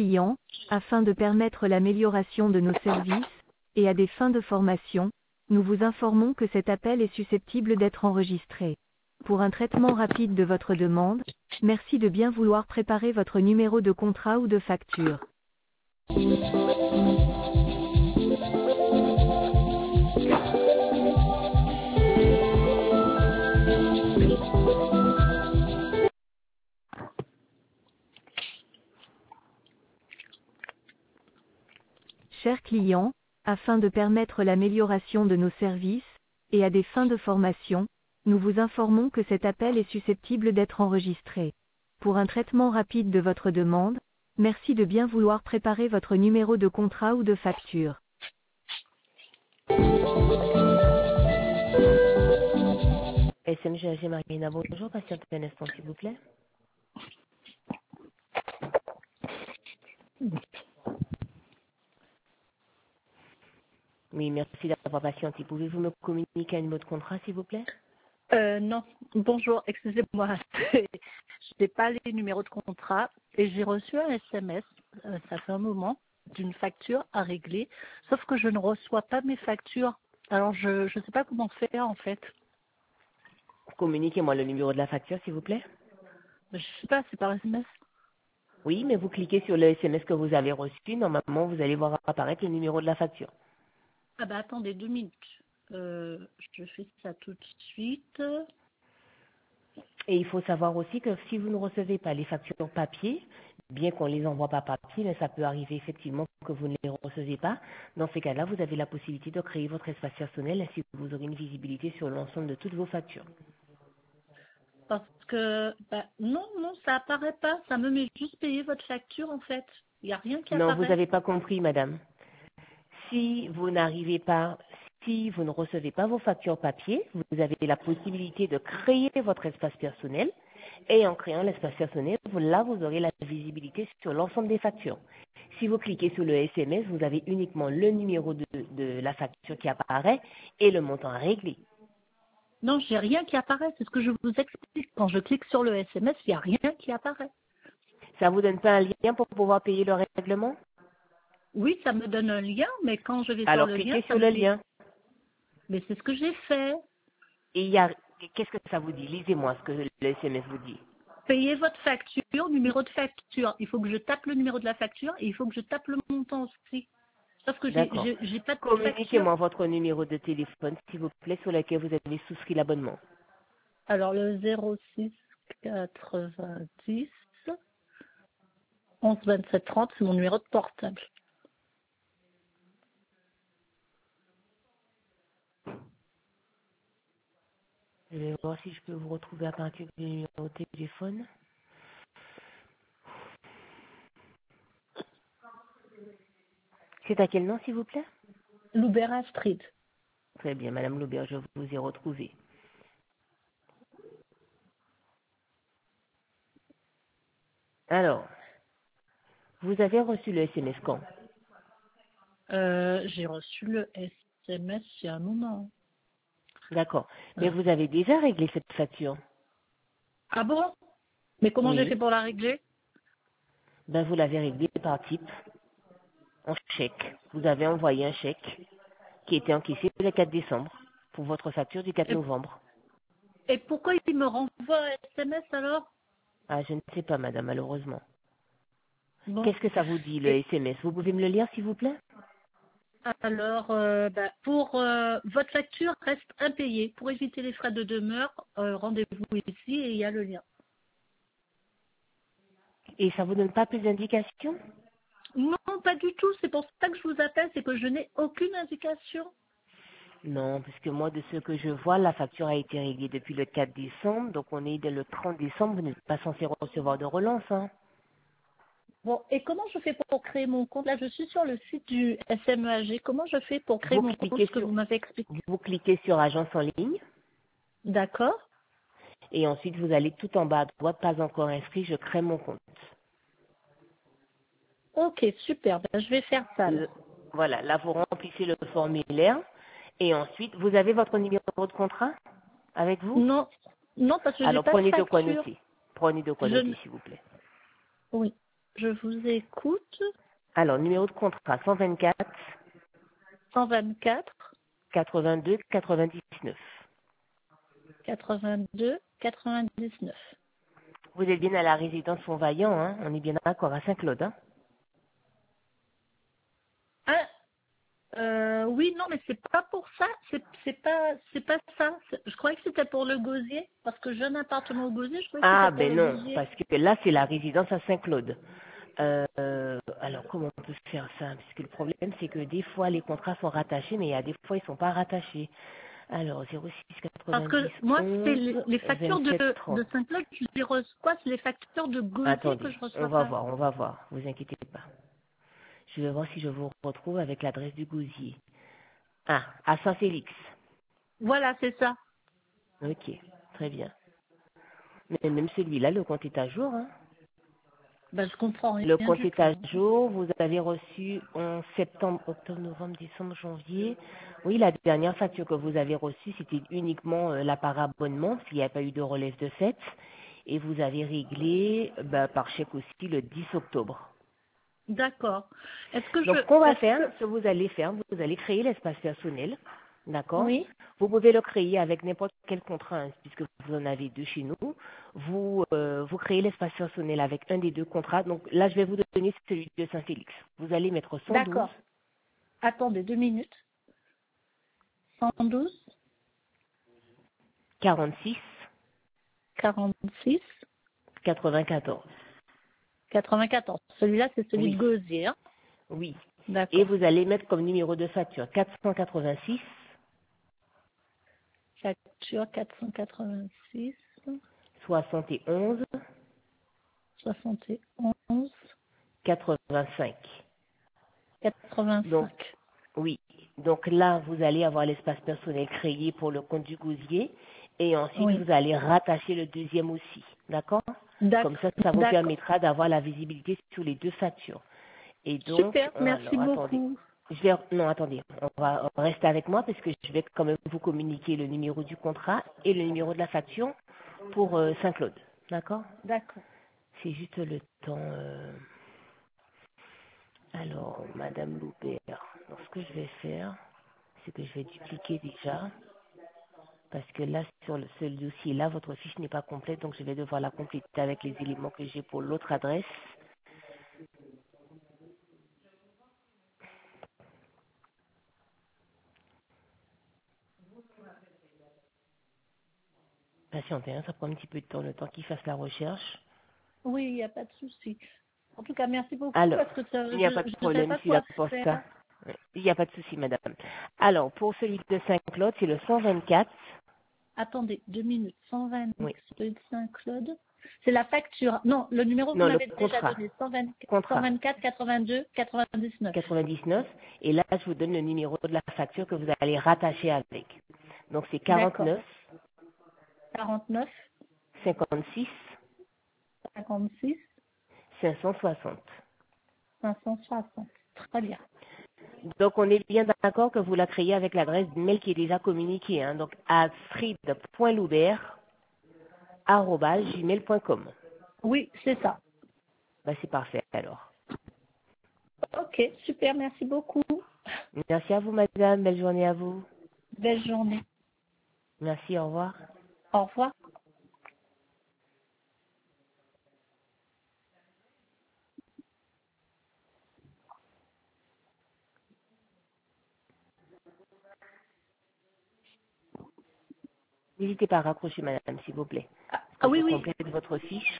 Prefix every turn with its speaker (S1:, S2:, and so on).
S1: client, afin de permettre l'amélioration de nos services, et à des fins de formation, nous vous informons que cet appel est susceptible d'être enregistré. Pour un traitement rapide de votre demande, merci de bien vouloir préparer votre numéro de contrat ou de facture. Chers clients, afin de permettre l'amélioration de nos services, et à des fins de formation, nous vous informons que cet appel est susceptible d'être enregistré. Pour un traitement rapide de votre demande, merci de bien vouloir préparer votre numéro de contrat ou de facture.
S2: SMGAG Marina, bonjour, patiente un instant s'il vous plaît. Oui, merci d'avoir patienté. Pouvez-vous me communiquer un numéro de contrat s'il vous plaît?
S3: Non, bonjour, excusez-moi. Je n'ai pas les numéros de contrat et j'ai reçu un SMS, ça fait un moment, d'une facture à régler, sauf que je ne reçois pas mes factures. Alors je ne sais pas comment faire en fait.
S2: Communiquez-moi le numéro de la facture s'il vous plaît.
S3: Je ne sais pas, c'est par SMS.
S2: Oui, mais vous cliquez sur le SMS que vous avez reçu. Normalement, vous allez voir apparaître le numéro de la facture.
S3: Ah bah attendez 2 minutes. Je fais ça tout de suite.
S2: Et il faut savoir aussi que si vous ne recevez pas les factures papier, bien qu'on les envoie pas papier, mais ça peut arriver effectivement que vous ne les recevez pas. Dans ces cas-là, vous avez la possibilité de créer votre espace personnel ainsi que vous aurez une visibilité sur l'ensemble de toutes vos factures.
S3: Parce que, non, ça apparaît pas. Ça me met juste payer votre facture en fait. Il n'y a rien qui
S2: Non, vous
S3: apparaît.
S2: n'avez pas compris, madame. Si vous ne recevez pas vos factures papier, vous avez la possibilité de créer votre espace personnel. Et en créant l'espace personnel, vous aurez la visibilité sur l'ensemble des factures. Si vous cliquez sur le SMS, vous avez uniquement le numéro de la facture qui apparaît et le montant à régler.
S3: Non, j'ai rien qui apparaît. C'est ce que je vous explique. Quand je clique sur le SMS, il n'y a rien qui apparaît.
S2: Ça vous donne pas un lien pour pouvoir payer le règlement?
S3: Oui, ça me donne un lien, mais quand je vais
S2: Alors
S3: sur le lien,
S2: cliquez
S3: ça
S2: sur
S3: me
S2: le
S3: dit.
S2: lien.
S3: Mais c'est ce que j'ai fait.
S2: Et qu'est-ce que ça vous dit? Lisez-moi ce que le SMS vous dit.
S3: Payez votre facture, numéro de facture. Il faut que je tape le numéro de la facture et il faut que je tape le montant aussi. Sauf que j'ai
S2: D'accord.
S3: pas de facture.
S2: Communiquez-moi votre numéro de téléphone, s'il vous plaît, sur lequel vous avez souscrit l'abonnement.
S3: Alors le 06 90 11 27 30, c'est mon numéro de portable.
S2: Je vais voir si je peux vous retrouver à partir du numéro de téléphone. C'est à quel nom, s'il vous plaît?
S3: Loubera Street.
S2: Très bien, Madame Loubert, je vous ai retrouvé. Alors, vous avez reçu le SMS quand?
S3: J'ai reçu le SMS il y a un moment.
S2: D'accord. Mais vous avez déjà réglé cette facture?
S3: Ah bon? Mais comment j'ai
S2: Oui.
S3: fait pour la régler?
S2: Ben, vous l'avez réglé par type, en chèque. Vous avez envoyé un chèque qui était encaissé le 4 décembre pour votre facture du 4 novembre.
S3: Et pourquoi il me renvoie un SMS alors?
S2: Ah, je ne sais pas, madame, malheureusement.
S3: Bon.
S2: Qu'est-ce que ça vous dit, le SMS? Vous pouvez me le lire, s'il vous plaît?
S3: Alors, pour votre facture reste impayée. Pour éviter les frais de demeure, rendez-vous ici et il y a le lien.
S2: Et ça vous donne pas plus d'indications?
S3: Non, pas du tout. C'est pour ça que je vous appelle, c'est que je n'ai aucune indication.
S2: Non, parce que moi, de ce que je vois, la facture a été réglée depuis le 4 décembre, donc on est dès le 30 décembre, vous n'êtes pas censé recevoir de relance, hein.
S3: Bon, et comment je fais pour créer mon compte? Là, je suis sur le site du SMEAG. Comment je fais pour créer mon compte, ce que vous m'avez expliqué?
S2: Vous cliquez sur agence en ligne,
S3: D'accord.
S2: et ensuite vous allez tout en bas à droite, pas encore inscrit, je crée mon compte.
S3: Ok, super. Ben, je vais faire ça.
S2: Voilà, là vous remplissez le formulaire, et ensuite, vous avez votre numéro de contrat avec vous?
S3: Non, non, parce que j'ai
S2: Alors
S3: pas de
S2: prenez de quoi
S3: facture.
S2: noter. Prenez de quoi noter, s'il vous plaît.
S3: Oui. Je vous écoute.
S2: Alors, numéro de contrat 124
S3: 124
S2: 82 99.
S3: 82 99.
S2: Vous êtes bien à la résidence Fontvaillant, hein? On est bien d'accord, à Saint-Claude, hein?
S3: Ah, oui, non, mais c'est pas pour ça. C'est pas ça. Je croyais que c'était pour le gosier, parce que j'ai un appartement au gosier. Je croyais que
S2: Ah,
S3: c'était pour
S2: ben
S3: le
S2: non,
S3: gosier.
S2: parce que là, c'est la résidence à Saint-Claude. Alors, comment on peut faire ça? Parce que le problème, c'est que des fois, les contrats sont rattachés, mais il y a des fois, ils sont pas rattachés. Alors, 06
S3: Parce que
S2: 90
S3: moi, c'est
S2: 11
S3: les factures
S2: 27
S3: de
S2: 30.
S3: Saint-Claude, je les reçois. C'est les factures de gosier que
S2: Attendez,
S3: je reçois pas.
S2: on va voir, vous inquiétez pas. Je vais voir si je vous retrouve avec l'adresse du gosier. Ah, à Saint-Félix.
S3: Voilà, c'est ça.
S2: Ok, très bien. Mais même celui-là, le compte est à jour, hein.
S3: Ben, je comprends
S2: Le
S3: rien
S2: compte
S3: du
S2: est
S3: tout.
S2: à jour. Vous avez reçu en septembre, octobre, novembre, décembre, janvier. Oui, la dernière facture que vous avez reçue, c'était uniquement la par abonnement, s'il n'y a pas eu de relève de fait. Et vous avez réglé par chèque aussi le 10 octobre.
S3: D'accord. Est-ce que
S2: Donc, ce qu'on va
S3: est-ce
S2: faire,
S3: que,
S2: ce que vous allez faire, vous allez créer l'espace personnel. D'accord?
S3: oui,
S2: Vous pouvez le créer avec n'importe quel contrat, hein, puisque vous en avez deux chez nous. Vous créez l'espace personnel avec un des deux contrats. Donc là, je vais vous donner celui de Saint-Félix. Vous allez mettre 112
S3: d'accord. Attendez 2 minutes. 112,
S2: 46
S3: 46,
S2: 94.
S3: 94. Celui-là, c'est celui de
S2: Oui,
S3: gosier. Hein.
S2: oui. Et
S3: D'accord.
S2: vous allez mettre comme numéro de facture 486
S3: Facture 486,
S2: 71
S3: 71,
S2: 85. Donc,
S3: 85.
S2: oui. Donc là, vous allez avoir l'espace personnel créé pour le compte du gosier. Et ensuite,
S3: Oui.
S2: vous allez rattacher le deuxième aussi. D'accord? Comme
S3: D'accord.
S2: ça vous
S3: D'accord.
S2: permettra d'avoir la visibilité sur les deux factures. Et donc,
S3: Super. Merci
S2: alors attendez.
S3: beaucoup.
S2: Non, attendez. On va rester avec moi parce que je vais quand même vous communiquer le numéro du contrat et le numéro de la facture pour Saint-Claude. D'accord?
S3: D'accord.
S2: C'est juste le temps. Alors, Madame Loubert, donc ce que je vais faire, c'est que je vais dupliquer déjà, parce que là, sur ce dossier-là, votre fiche n'est pas complète, donc je vais devoir la compléter avec les éléments que j'ai pour l'autre adresse. Patientez, hein, ça prend un petit peu de temps, le temps qu'il fasse la recherche.
S3: Oui, il n'y a pas de souci. En tout cas, merci beaucoup
S2: Alors,
S3: parce que
S2: il n'y a pas de
S3: je ne savais
S2: problème,
S3: pas
S2: je suis là
S3: quoi
S2: pour ça.
S3: faire.
S2: Il n'y a pas de souci, madame. Alors, pour celui de Saint-Claude, c'est le 124.
S3: Attendez, 2 minutes. 120,
S2: Oui.
S3: celui de Saint-Claude. C'est la facture. Non, le numéro que vous
S2: Non, le
S3: m'avez déjà
S2: contrat.
S3: donné. 120,
S2: Contrat.
S3: 124, 82, 99.
S2: 99. Et là, je vous donne le numéro de la facture que vous allez rattacher avec. Donc, c'est
S3: D'accord.
S2: 49
S3: 49,
S2: 56
S3: 56,
S2: 560.
S3: 560. Très bien.
S2: Donc, on est bien d'accord que vous la créez avec l'adresse mail qui est déjà communiquée. Hein, donc, astrid.loubert@gmail.com.
S3: Oui, c'est ça.
S2: Ben, c'est parfait alors.
S3: Ok, super, merci beaucoup.
S2: Merci à vous, madame. Belle journée à vous.
S3: Belle journée.
S2: Merci, au revoir.
S3: Au revoir.
S2: N'hésitez pas à raccrocher, madame, s'il vous plaît.
S3: Ah,
S2: Que
S3: oui,
S2: je
S3: oui.
S2: complète votre fiche.